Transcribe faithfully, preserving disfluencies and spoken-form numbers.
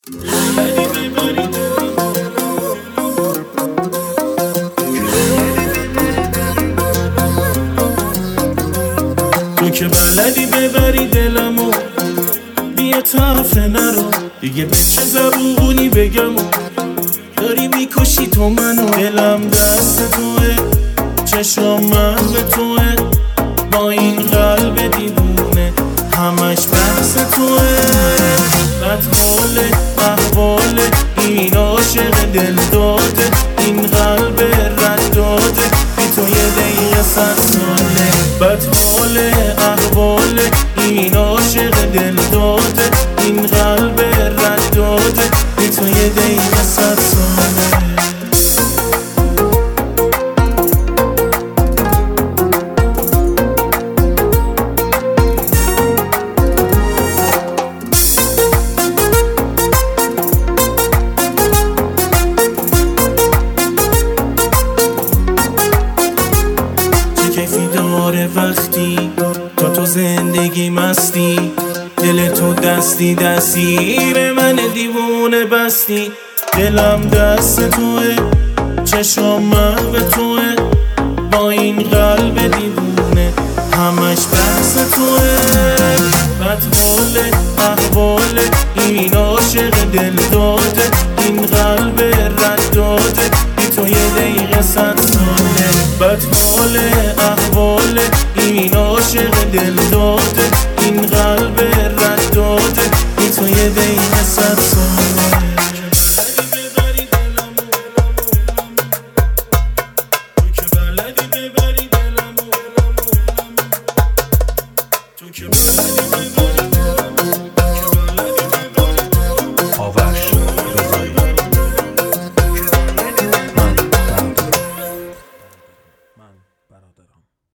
تو که بلدی ببری دلمو، بیا طرفه نرو دیگه، به چه زبونی بگم داری میکشی تو منو. دلم دست توه، چشم من به توه، با این قلب دیوونه همش بحث توه. بدحاله احواله این عاشق دل داده، این قلب رد داده، بی تو یه دقیقه صد ساله. بدحاله احواله این عاشق دل داده، این قلب رد داده، بی تو یه دقیقه صد ساله. کیفی داره وقتی تا تو زندگی مستی، دل تو دستی دستیر من دیوونه بستی. دلم دست توه، چشم محو توه، با این قلب دیوونه همش بحث توه. بدحاله احواله این عاشق دل داده، این قلب رد داده، بی تو یه دقیقه صد ساله. بدحاله احواله این عاشق دل داده، این قلب رد داده، بی تو یه دقیقه صد ساله.